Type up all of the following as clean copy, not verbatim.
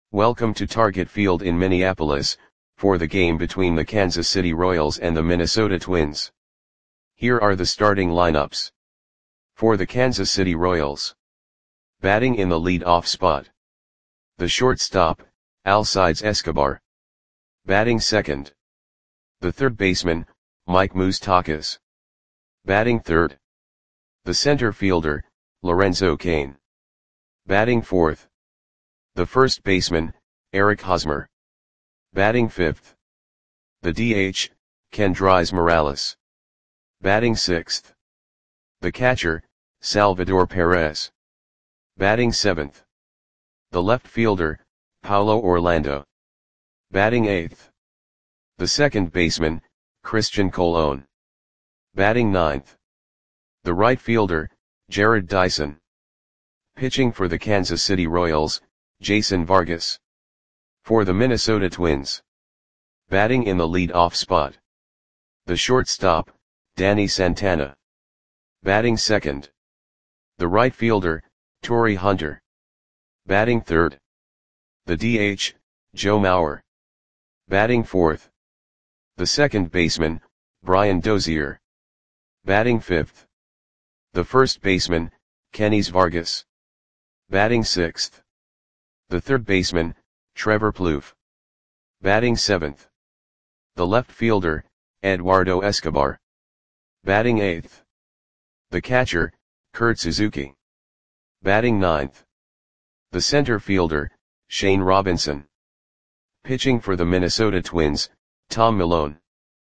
Welcome to Target Field in Minneapolis, for the game between the Kansas City Royals and the Minnesota Twins. Here are the starting lineups. For the Kansas City Royals. Batting in the lead-off spot. The shortstop, Alcides Escobar. Batting second. The third baseman, Mike Moustakas. Batting third. The center fielder, Lorenzo Cain. Batting fourth. The first baseman, Eric Hosmer. Batting fifth. The DH, Kendrys Morales. Batting sixth. The catcher, Salvador Perez. Batting seventh. The left fielder, Paulo Orlando. Batting eighth. The second baseman, Christian Colon. Batting ninth. The right fielder, Jarrod Dyson. Pitching for the Kansas City Royals, Jason Vargas. For the Minnesota Twins. Batting in the lead-off spot. The shortstop, Danny Santana. Batting second. The right fielder, Torii Hunter. Batting third. The DH, Joe Mauer. Batting fourth. The second baseman, Brian Dozier. Batting fifth. The first baseman, Kendrys Vargas. Batting sixth. The third baseman, Trevor Plouffe. Batting seventh. The left fielder, Eduardo Escobar. Batting eighth. The catcher, Kurt Suzuki. Batting ninth. The center fielder, Shane Robinson. Pitching for the Minnesota Twins, Tom Milone.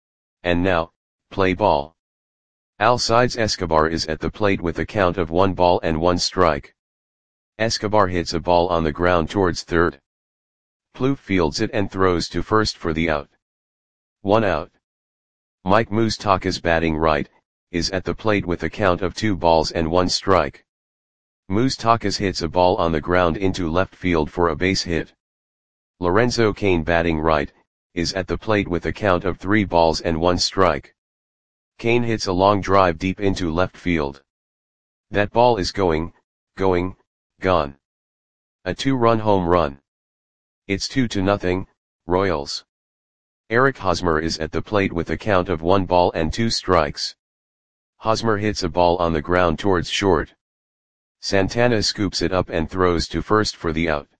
And now, play ball. Alcides Escobar is at the plate with a count of 1 ball and 1 strike. Escobar hits a ball on the ground towards third. Plouffe fields it and throws to first for the out. 1 out. Mike Moustakas, batting right, is at the plate with a count of 2 balls and 1 strike. Moustakas hits a ball on the ground into left field for a base hit. Lorenzo Cain, batting right, is at the plate with a count of 3 balls and 1 strike. Cain hits a long drive deep into left field. That ball is going, gone. A 2-run home run. It's 2-0, Royals. Eric Hosmer is at the plate with a count of 1 ball and 2 strikes. Hosmer hits a ball on the ground towards short. Santana scoops it up and throws to first for the out.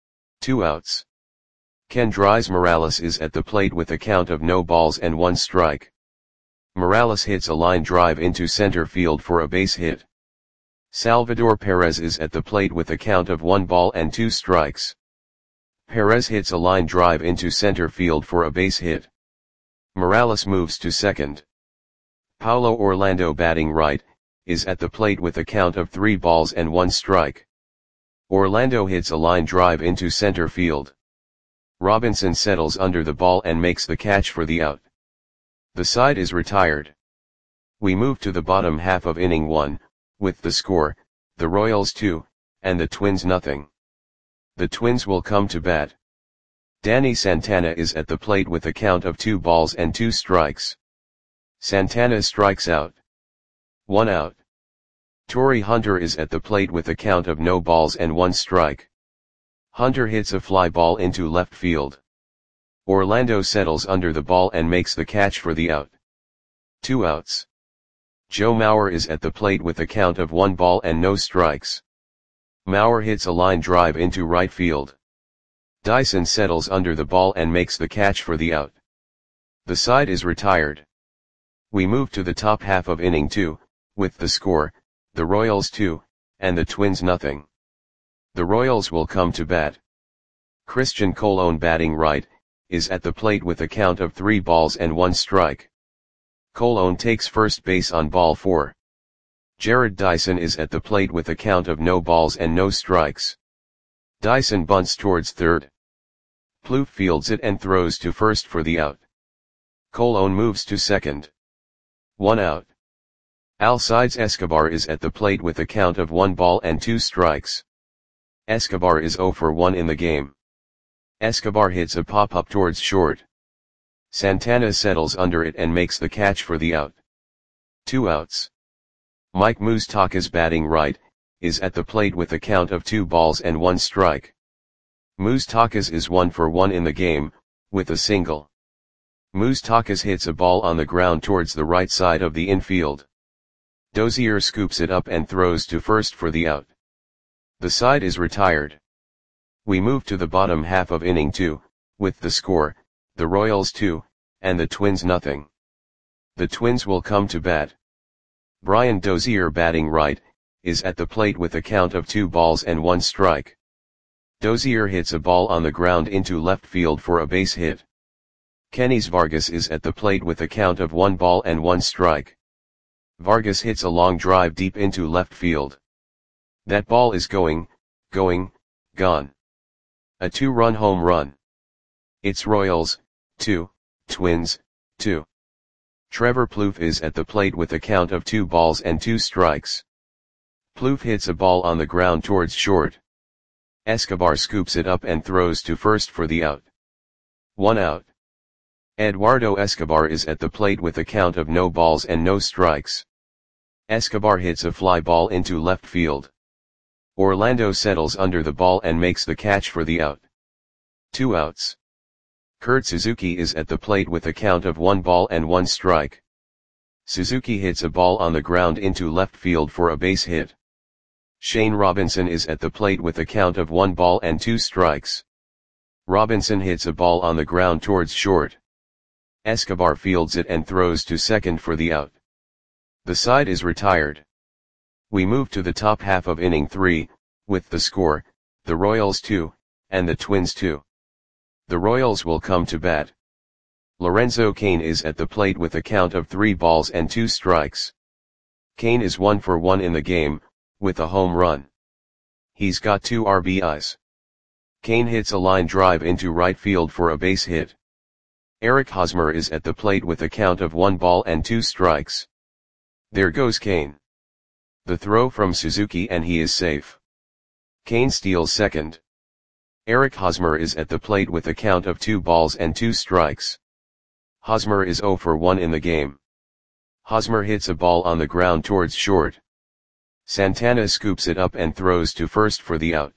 2 outs. Kendrys Morales is at the plate with a count of no balls and 1 strike. Morales hits a line drive into center field for a base hit. Salvador Perez is at the plate with a count of 1 ball and 2 strikes. Perez hits a line drive into center field for a base hit. Morales moves to second. Paulo Orlando, batting right, is at the plate with a count of 3 balls and 1 strike. Orlando hits a line drive into center field. Robinson settles under the ball and makes the catch for the out. The side is retired. We move to the bottom half of inning 1, with the score, the Royals 2, and the Twins nothing. The Twins will come to bat. Danny Santana is at the plate with a count of 2 balls and 2 strikes. Santana strikes out. 1 out. Torii Hunter is at the plate with a count of no balls and 1 strike. Hunter hits a fly ball into left field. Orlando settles under the ball and makes the catch for the out. 2 outs. Joe Mauer is at the plate with a count of 1 ball and no strikes. Mauer hits a line drive into right field. Dyson settles under the ball and makes the catch for the out. The side is retired. We move to the top half of inning 2, with the score, the Royals 2, and the Twins nothing. The Royals will come to bat. Christian Colon, batting right, is at the plate with a count of 3 balls and 1 strike. Colon takes first base on ball 4. Jarrod Dyson is at the plate with a count of no balls and no strikes. Dyson bunts towards third. Plouffe fields it and throws to first for the out. Colon moves to second. 1 out. Alcides Escobar is at the plate with a count of 1 ball and 2 strikes. Escobar is 0 for 1 in the game. Escobar hits a pop-up towards short. Santana settles under it and makes the catch for the out. 2 outs. Mike Moustakas, batting right, is at the plate with a count of 2 balls and 1 strike. Moustakas is 1 for 1 in the game, with a single. Moustakas hits a ball on the ground towards the right side of the infield. Dozier scoops it up and throws to first for the out. The side is retired. We move to the bottom half of inning 2, with the score, the Royals 2, and the Twins nothing. The Twins will come to bat. Brian Dozier, batting right, is at the plate with a count of 2 balls and 1 strike. Dozier hits a ball on the ground into left field for a base hit. Kenys Vargas is at the plate with a count of 1 ball and 1 strike. Vargas hits a long drive deep into left field. That ball is gone. A 2-run home run. It's Royals, 2, Twins, 2. Trevor Plouffe is at the plate with a count of 2 balls and 2 strikes. Plouffe hits a ball on the ground towards short. Escobar scoops it up and throws to first for the out. 1 out. Eduardo Escobar is at the plate with a count of no balls and no strikes. Escobar hits a fly ball into left field. Orlando settles under the ball and makes the catch for the out. 2 outs. Kurt Suzuki is at the plate with a count of 1 ball and 1 strike. Suzuki hits a ball on the ground into left field for a base hit. Shane Robinson is at the plate with a count of 1 ball and 2 strikes. Robinson hits a ball on the ground towards short. Escobar fields it and throws to second for the out. The side is retired. We move to the top half of inning 3, with the score, the Royals 2, and the Twins 2. The Royals will come to bat. Lorenzo Cain is at the plate with a count of 3 balls and 2 strikes. Cain is 1 for 1 in the game, with a home run. He's got 2 RBIs. Cain hits a line drive into right field for a base hit. Eric Hosmer is at the plate with a count of 1 ball and 2 strikes. There goes Cain. The throw from Suzuki and he is safe. Cain steals second. Eric Hosmer is at the plate with a count of 2 balls and 2 strikes. Hosmer is 0 for 1 in the game. Hosmer hits a ball on the ground towards short. Santana scoops it up and throws to first for the out.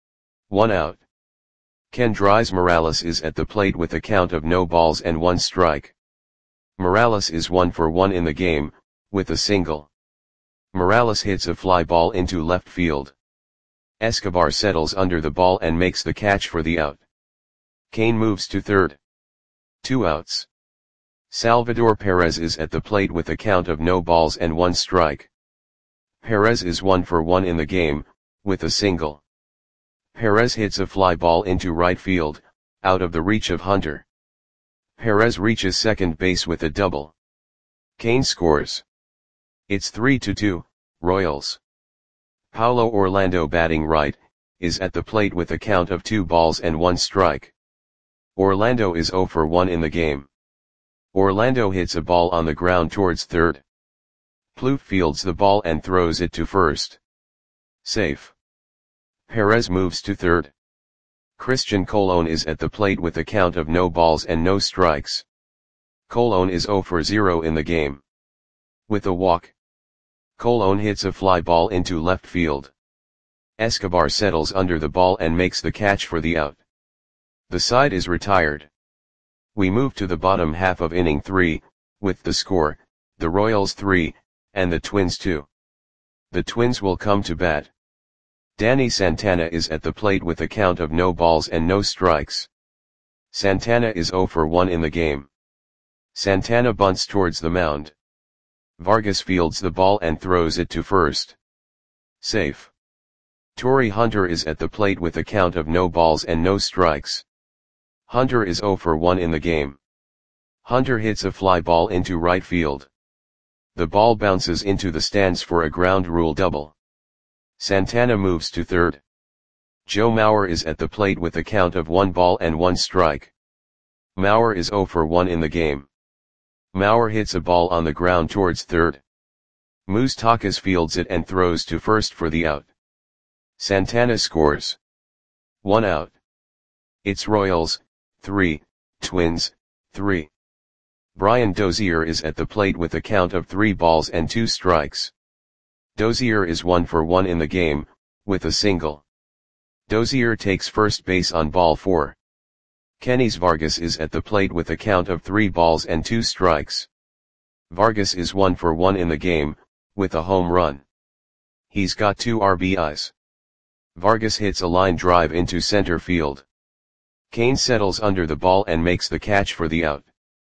1 out. Kendrys Morales is at the plate with a count of no balls and 1 strike. Morales is 1 for 1 in the game, with a single. Morales hits a fly ball into left field. Escobar settles under the ball and makes the catch for the out. Cain moves to third. 2 outs. Salvador Perez is at the plate with a count of no balls and 1 strike. Perez is 1 for 1 in the game, with a single. Perez hits a fly ball into right field, out of the reach of Hunter. Perez reaches second base with a double. Cain scores. It's 3-2, Royals. Paulo Orlando, batting right, is at the plate with a count of 2 balls and 1 strike. Orlando is 0 for 1 in the game. Orlando hits a ball on the ground towards third. Plouffe fields the ball and throws it to first. Safe. Perez moves to third. Christian Colon is at the plate with a count of no balls and no strikes. Colon is 0 for 0 in the game. With a walk, Colon hits a fly ball into left field. Escobar settles under the ball and makes the catch for the out. The side is retired. We move to the bottom half of inning 3, with the score, the Royals 3, and the Twins 2. The Twins will come to bat. Danny Santana is at the plate with a count of no balls and no strikes. Santana is 0 for 1 in the game. Santana bunts towards the mound. Vargas fields the ball and throws it to first. Safe. Torii Hunter is at the plate with a count of no balls and no strikes. Hunter is 0 for 1 in the game. Hunter hits a fly ball into right field. The ball bounces into the stands for a ground rule double. Santana moves to third. Joe Mauer is at the plate with a count of 1 ball and 1 strike. Mauer is 0 for 1 in the game. Mauer hits a ball on the ground towards third. Moustakas fields it and throws to first for the out. Santana scores. 1 out. It's Royals, 3, Twins, 3. Brian Dozier is at the plate with a count of 3 balls and 2 strikes. Dozier is 1 for 1 in the game, with a single. Dozier takes first base on ball 4. Kenny's Vargas is at the plate with a count of 3 balls and 2 strikes. Vargas is 1 for 1 in the game, with a home run. He's got 2 RBIs. Vargas hits a line drive into center field. Cain settles under the ball and makes the catch for the out.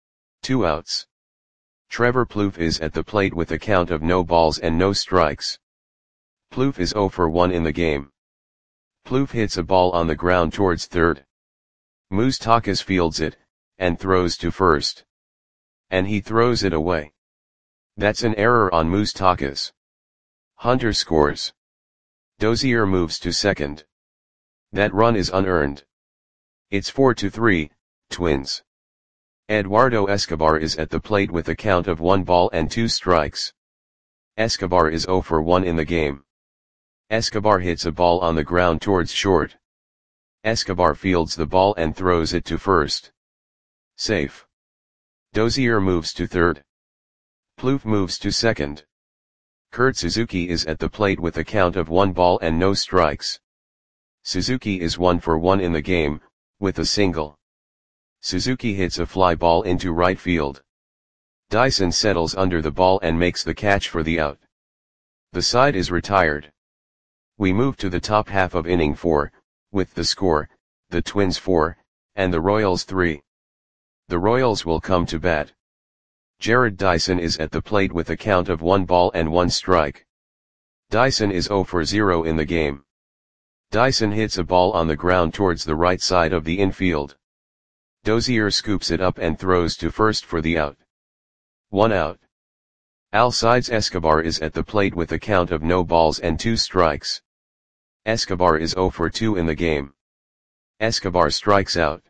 2 outs. Trevor Plouffe is at the plate with a count of no balls and no strikes. Plouffe is 0 for 1 in the game. Plouffe hits a ball on the ground towards third. Moustakas fields it, and throws to first. And he throws it away. That's an error on Moustakas. Hunter scores. Dozier moves to second. That run is unearned. It's 4-3, Twins. Eduardo Escobar is at the plate with a count of 1 ball and 2 strikes. Escobar is 0 for 1 in the game. Escobar hits a ball on the ground towards short. Escobar fields the ball and throws it to first. Safe. Dozier moves to third. Plouffe moves to second. Kurt Suzuki is at the plate with a count of 1 ball and no strikes. Suzuki is 1 for 1 in the game, with a single. Suzuki hits a fly ball into right field. Dyson settles under the ball and makes the catch for the out. The side is retired. We move to the top half of inning 4, with the score, the Twins 4, and the Royals 3. The Royals will come to bat. Jared Dyson is at the plate with a count of 1 ball and 1 strike. Dyson is 0 for 0 in the game. Dyson hits a ball on the ground towards the right side of the infield. Dozier scoops it up and throws to first for the out. 1 out. Alcides Escobar is at the plate with a count of no balls and 2 strikes. Escobar is 0 for 2 in the game. Escobar strikes out.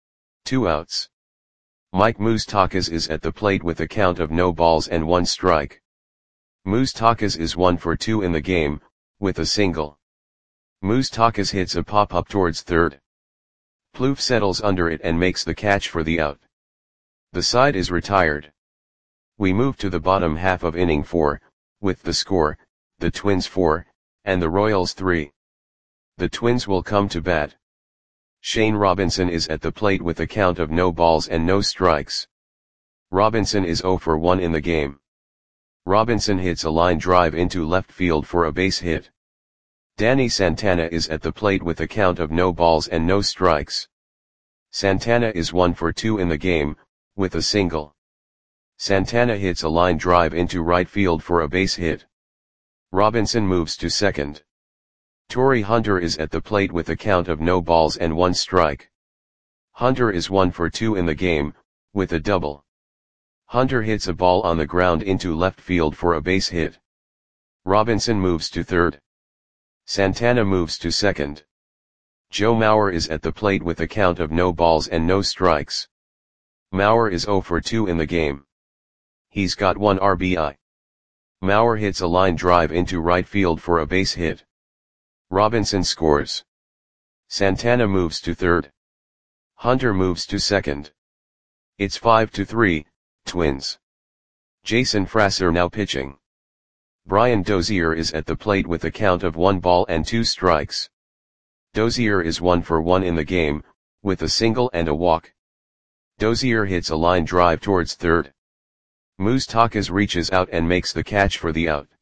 2 outs. Mike Moustakas is at the plate with a count of no balls and 1 strike. Moustakas is 1 for 2 in the game, with a single. Moustakas hits a pop-up towards third. Plouffe settles under it and makes the catch for the out. The side is retired. We move to the bottom half of inning 4, with the score, the Twins 4, and the Royals 3. The Twins will come to bat. Shane Robinson is at the plate with a count of no balls and no strikes. Robinson is 0 for 1 in the game. Robinson hits a line drive into left field for a base hit. Danny Santana is at the plate with a count of no balls and no strikes. Santana is 1 for 2 in the game, with a single. Santana hits a line drive into right field for a base hit. Robinson moves to second. Torii Hunter is at the plate with a count of no balls and 1 strike. Hunter is 1 for 2 in the game, with a double. Hunter hits a ball on the ground into left field for a base hit. Robinson moves to third. Santana moves to second. Joe Mauer is at the plate with a count of no balls and no strikes. Mauer is 0 for 2 in the game. He's got 1 RBI. Mauer hits a line drive into right field for a base hit. Robinson scores. Santana moves to third. Hunter moves to second. It's 5-3, Twins. Jason Frasser now pitching. Brian Dozier is at the plate with a count of 1 ball and 2 strikes. Dozier is 1 for 1 in the game, with a single and a walk. Dozier hits a line drive towards third. Moustakas reaches out and makes the catch for the out.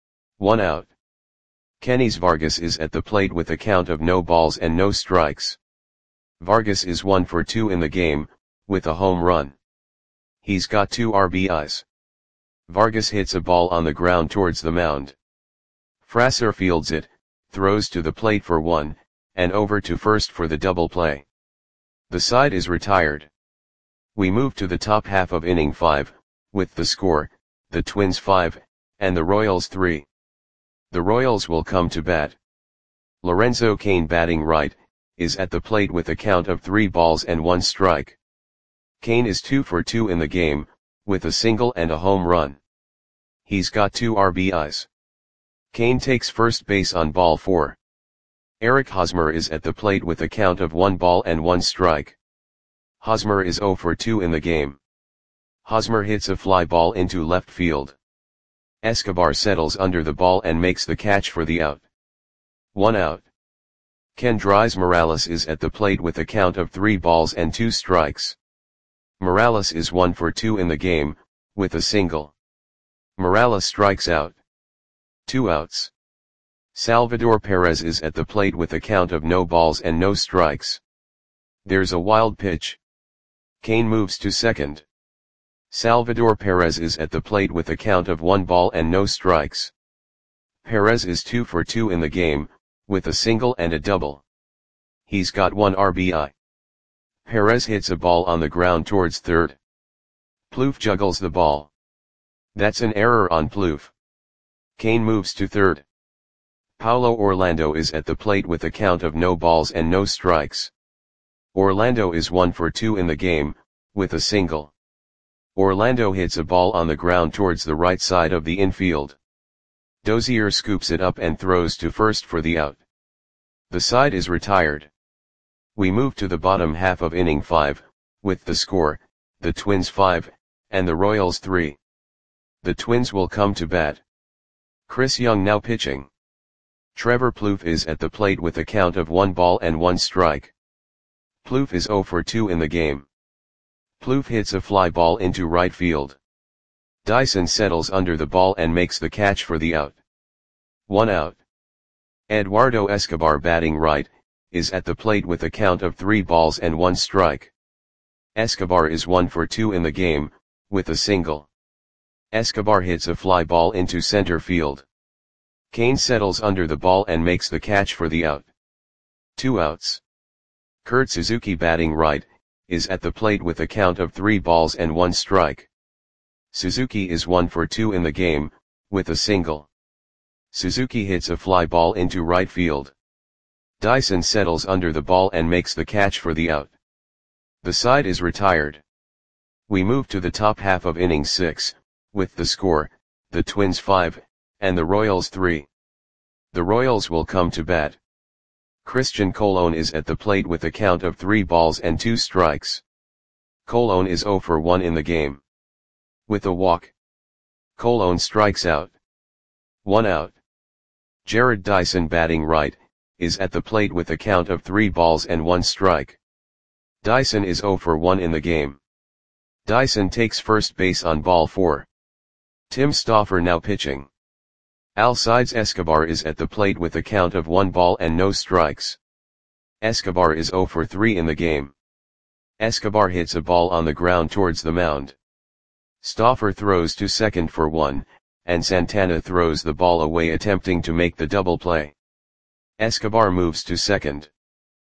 1 out. Kenny's Vargas is at the plate with a count of no balls and no strikes. Vargas is 1 for 2 in the game, with a home run. He's got 2 RBIs. Vargas hits a ball on the ground towards the mound. Frasser fields it, throws to the plate for 1, and over to first for the double play. The side is retired. We move to the top half of inning 5, with the score, the Twins 5, and the Royals 3. The Royals will come to bat. Lorenzo Cain batting right, is at the plate with a count of 3 balls and 1 strike. Cain is 2 for 2 in the game, with a single and a home run. He's got 2 RBIs. Cain takes first base on ball 4. Eric Hosmer is at the plate with a count of 1 ball and 1 strike. Hosmer is 0 for 2 in the game. Hosmer hits a fly ball into left field. Escobar settles under the ball and makes the catch for the out. 1 out. Kendrys Morales is at the plate with a count of 3 balls and 2 strikes. Morales is 1 for 2 in the game, with a single. Morales strikes out. 2 outs. Salvador Perez is at the plate with a count of no balls and no strikes. There's a wild pitch. Cain moves to second. Salvador Perez is at the plate with a count of 1 ball and no strikes. Perez is 2 for 2 in the game, with a single and a double. He's got 1 RBI. Perez hits a ball on the ground towards third. Plouffe juggles the ball. That's an error on Plouffe. Cain moves to third. Paulo Orlando is at the plate with a count of no balls and no strikes. Orlando is 1 for 2 in the game, with a single. Orlando hits a ball on the ground towards the right side of the infield. Dozier scoops it up and throws to first for the out. The side is retired. We move to the bottom half of inning 5, with the score, the Twins 5, and the Royals 3. The Twins will come to bat. Chris Young now pitching. Trevor Plouffe is at the plate with a count of 1 ball and 1 strike. Plouffe is 0 for 2 in the game. Plouffe hits a fly ball into right field. Dyson settles under the ball and makes the catch for the out. 1 out. Eduardo Escobar batting right, is at the plate with a count of 3 balls and 1 strike. Escobar is 1 for 2 in the game, with a single. Escobar hits a fly ball into center field. Cain settles under the ball and makes the catch for the out. 2 outs. Kurt Suzuki batting right, is at the plate with a count of 3 balls and 1 strike. Suzuki is 1 for 2 in the game, with a single. Suzuki hits a fly ball into right field. Dyson settles under the ball and makes the catch for the out. The side is retired. We move to the top half of inning 6, with the score, the Twins 5, and the Royals 3. The Royals will come to bat. Christian Colon is at the plate with a count of 3 balls and 2 strikes. Colon is 0 for 1 in the game. With a walk. Colon strikes out. 1 out. Jared Dyson batting right, is at the plate with a count of 3 balls and 1 strike. Dyson is 0 for 1 in the game. Dyson takes first base on ball 4. Tim Stauffer now pitching. Alcides Escobar is at the plate with a count of 1 ball and no strikes. Escobar is 0 for 3 in the game. Escobar hits a ball on the ground towards the mound. Stauffer throws to second for 1, and Santana throws the ball away attempting to make the double play. Escobar moves to second.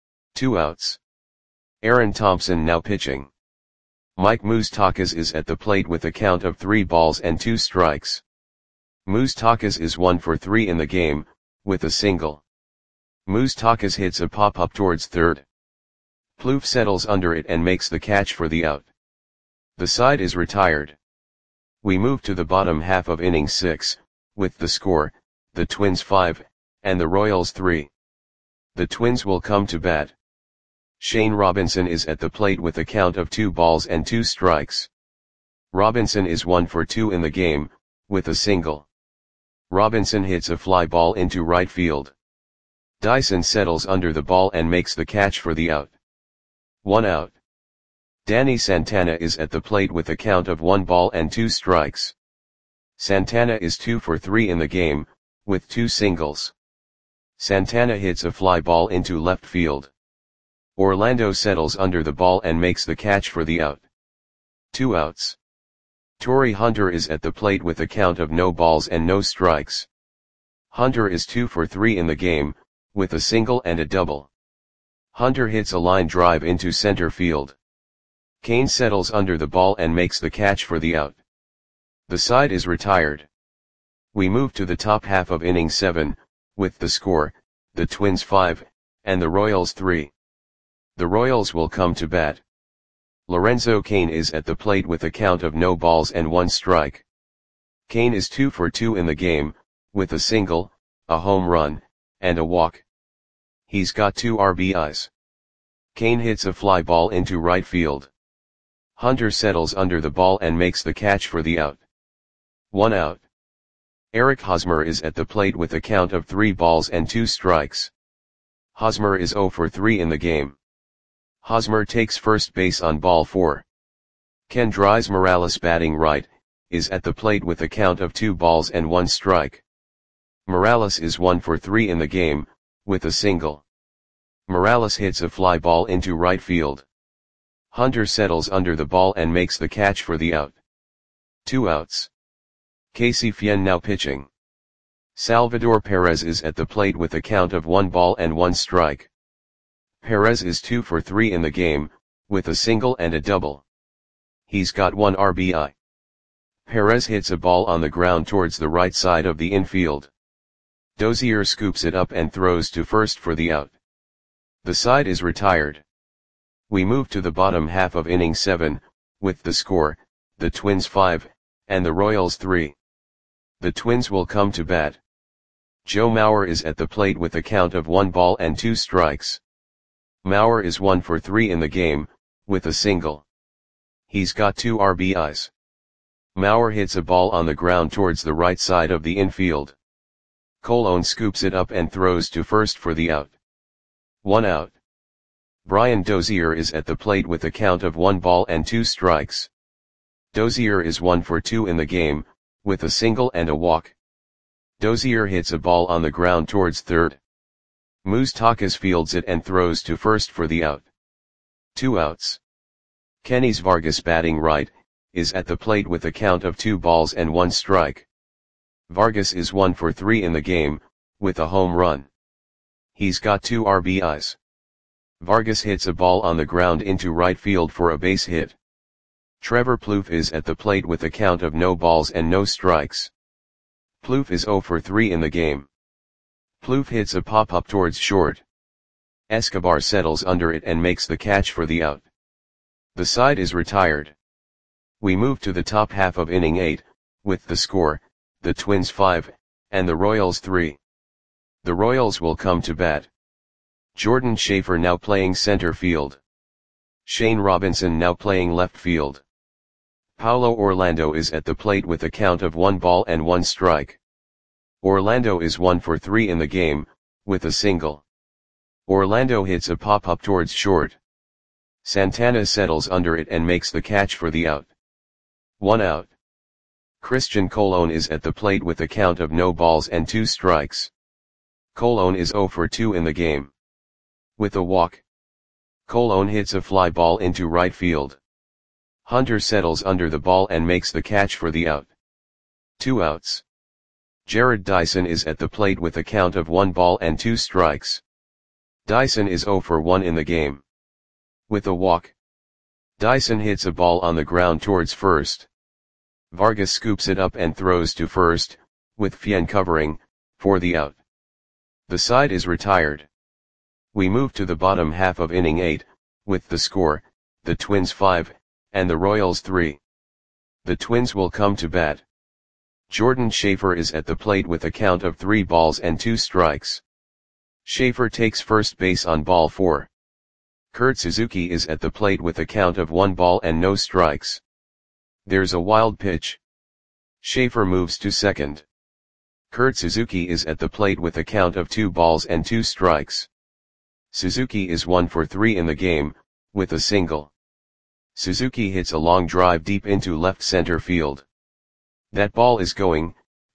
2 outs. Aaron Thompson now pitching. Mike Moustakas is at the plate with a count of 3 balls and 2 strikes. Moustakas is 1 for 3 in the game, with a single. Moustakas hits a pop-up towards third. Plouffe settles under it and makes the catch for the out. The side is retired. We move to the bottom half of inning 6, with the score, the Twins 5, and the Royals 3. The Twins will come to bat. Shane Robinson is at the plate with a count of 2 balls and 2 strikes. Robinson is 1 for 2 in the game, with a single. Robinson hits a fly ball into right field. Dyson settles under the ball and makes the catch for the out. 1 out. Danny Santana is at the plate with a count of 1 ball and 2 strikes. Santana is 2 for 3 in the game, with 2 singles. Santana hits a fly ball into left field. Orlando settles under the ball and makes the catch for the out. 2 outs. Torrey Hunter is at the plate with a count of no balls and no strikes. Hunter is 2 for 3 in the game, with a single and a double. Hunter hits a line drive into center field. Cain settles under the ball and makes the catch for the out. The side is retired. We move to the top half of inning 7, with the score, the Twins 5, and the Royals 3. The Royals will come to bat. Lorenzo Cain is at the plate with a count of no balls and 1 strike. Cain is 2 for 2 in the game, with a single, a home run, and a walk. He's got 2 RBIs. Cain hits a fly ball into right field. Hunter settles under the ball and makes the catch for the out. 1 out. Eric Hosmer is at the plate with a count of 3 balls and 2 strikes. Hosmer is 0 for 3 in the game. Hosmer takes first base on ball 4. Kendrys Morales, batting right, is at the plate with a count of 2 balls and 1 strike. Morales is 1 for 3 in the game, with a single. Morales hits a fly ball into right field. Hunter settles under the ball and makes the catch for the out. 2 outs. Casey Fien now pitching. Salvador Perez is at the plate with a count of 1 ball and 1 strike. Perez is 2 for 3 in the game, with a single and a double. He's got 1 RBI. Perez hits a ball on the ground towards the right side of the infield. Dozier scoops it up and throws to first for the out. The side is retired. We move to the bottom half of inning 7, with the score, the Twins 5, and the Royals 3. The Twins will come to bat. Joe Mauer is at the plate with a count of 1 ball and 2 strikes. Mauer is 1 for 3 in the game, with a single. He's got 2 RBIs. Mauer hits a ball on the ground towards the right side of the infield. Colon scoops it up and throws to first for the out. 1 out. Brian Dozier is at the plate with a count of 1 ball and 2 strikes. Dozier is 1 for 2 in the game, with a single and a walk. Dozier hits a ball on the ground towards third. Moustakas fields it and throws to first for the out. 2 outs. Kenys Vargas, batting right, is at the plate with a count of 2 balls and 1 strike. Vargas is 1 for 3 in the game, with a home run. He's got 2 RBIs. Vargas hits a ball on the ground into right field for a base hit. Trevor Plouffe is at the plate with a count of no balls and no strikes. Plouffe is 0 for 3 in the game. Plouffe hits a pop-up towards short. Escobar settles under it and makes the catch for the out. The side is retired. We move to the top half of inning 8, with the score, the Twins 5, and the Royals 3. The Royals will come to bat. Jordan Schaefer now playing center field. Shane Robinson now playing left field. Paulo Orlando is at the plate with a count of 1 ball and 1 strike. Orlando is 1 for 3 in the game, with a single. Orlando hits a pop-up towards short. Santana settles under it and makes the catch for the out. 1 out. Christian Colon is at the plate with a count of no balls and 2 strikes. Colon is 0 for 2 in the game. With a walk. Colon hits a fly ball into right field. Hunter settles under the ball and makes the catch for the out. 2 outs. Jared Dyson is at the plate with a count of 1 ball and 2 strikes. Dyson is 0 for 1 in the game. With a walk. Dyson hits a ball on the ground towards first. Vargas scoops it up and throws to first, with Fien covering, for the out. The side is retired. We move to the bottom half of inning 8, with the score, the Twins 5, and the Royals 3. The Twins will come to bat. Jordan Schaefer is at the plate with a count of 3 balls and 2 strikes. Schaefer takes first base on ball 4. Kurt Suzuki is at the plate with a count of 1 ball and no strikes. There's a wild pitch. Schaefer moves to second. Kurt Suzuki is at the plate with a count of 2 balls and 2 strikes. Suzuki is 1 for 3 in the game, with a single. Suzuki hits a long drive deep into left center field. That ball is gone.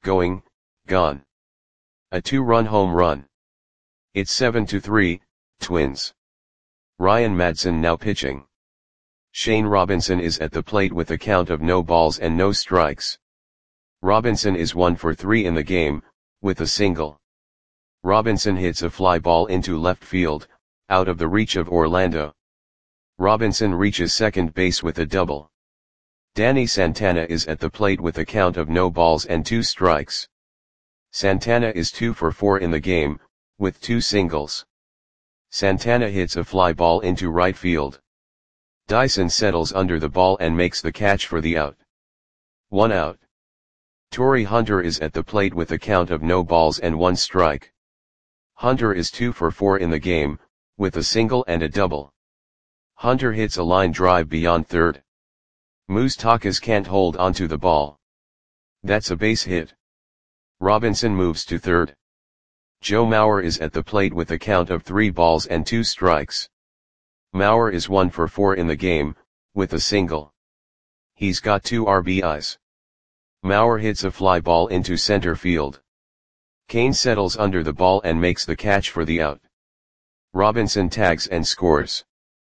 A 2-run home run. It's 7-3, Twins. Ryan Madson now pitching. Shane Robinson is at the plate with a count of no balls and no strikes. Robinson is 1 for 3 in the game, with a single. Robinson hits a fly ball into left field, out of the reach of Orlando. Robinson reaches second base with a double. Danny Santana is at the plate with a count of no balls and 2 strikes. Santana is 2 for 4 in the game, with 2 singles. Santana hits a fly ball into right field. Dyson settles under the ball and makes the catch for the out. 1 out. Torrey Hunter is at the plate with a count of no balls and 1 strike. Hunter is 2 for 4 in the game, with a single and a double. Hunter hits a line drive beyond third. Moustakas can't hold onto the ball. That's a base hit. Robinson moves to third. Joe Mauer is at the plate with a count of 3 balls and 2 strikes. Mauer is 1 for 4 in the game, with a single. He's got 2 RBIs. Mauer hits a fly ball into center field. Cain settles under the ball and makes the catch for the out. Robinson tags and scores.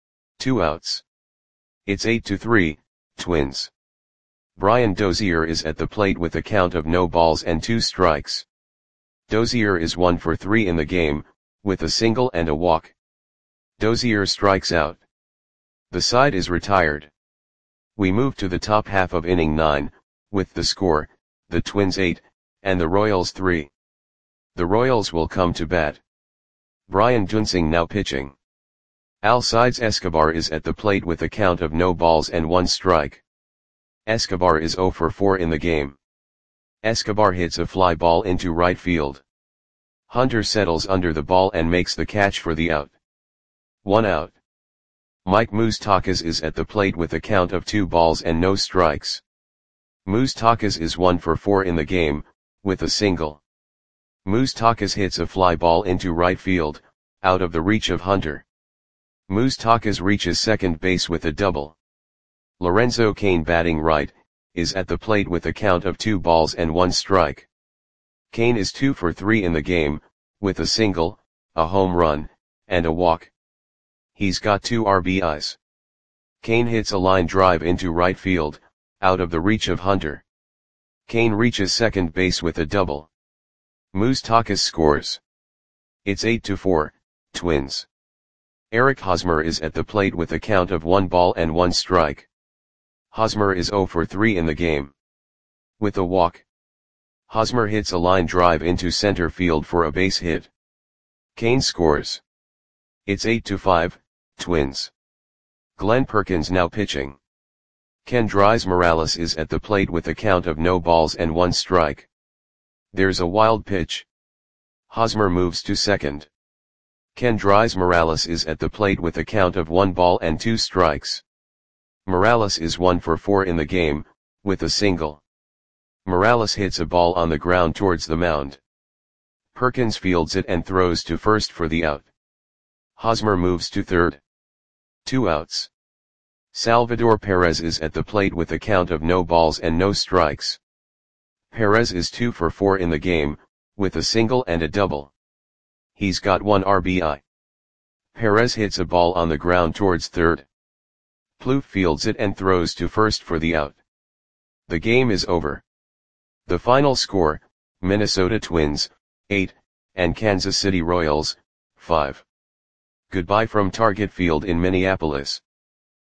2 outs. It's 8-3, Twins. Brian Dozier is at the plate with a count of no balls and 2 strikes. Dozier is 1 for 3 in the game, with a single and a walk. Dozier strikes out. The side is retired. We move to the top half of inning 9, with the score, the Twins 8, and the Royals 3. The Royals will come to bat. Brian Duensing now pitching. Alcides Escobar is at the plate with a count of no balls and 1 strike. Escobar is 0 for 4 in the game. Escobar hits a fly ball into right field. Hunter settles under the ball and makes the catch for the out. 1 out. Mike Moustakas is at the plate with a count of 2 balls and no strikes. Moustakas is 1 for 4 in the game, with a single. Moustakas hits a fly ball into right field, out of the reach of Hunter. Moustakas reaches second base with a double. Lorenzo Cain, batting right, is at the plate with a count of 2 balls and 1 strike. Cain is 2 for 3 in the game, with a single, a home run, and a walk. He's got 2 RBIs. Cain hits a line drive into right field, out of the reach of Hunter. Cain reaches second base with a double. Moustakas scores. It's 8-4, Twins. Eric Hosmer is at the plate with a count of 1 ball and 1 strike. Hosmer is 0 for 3 in the game. With a walk. Hosmer hits a line drive into center field for a base hit. Cain scores. It's 8-5, Twins. Glenn Perkins now pitching. Kendrys Morales is at the plate with a count of no balls and 1 strike. There's a wild pitch. Hosmer moves to second. Kendrys Morales is at the plate with a count of 1 ball and 2 strikes. Morales is 1 for 4 in the game, with a single. Morales hits a ball on the ground towards the mound. Perkins fields it and throws to first for the out. Hosmer moves to third. 2 outs. Salvador Perez is at the plate with a count of no balls and no strikes. Perez is 2 for 4 in the game, with a single and a double. He's got 1 RBI. Perez hits a ball on the ground towards third. Plouffe fields it and throws to first for the out. The game is over. The final score, Minnesota Twins, 8, and Kansas City Royals, 5. Goodbye from Target Field in Minneapolis.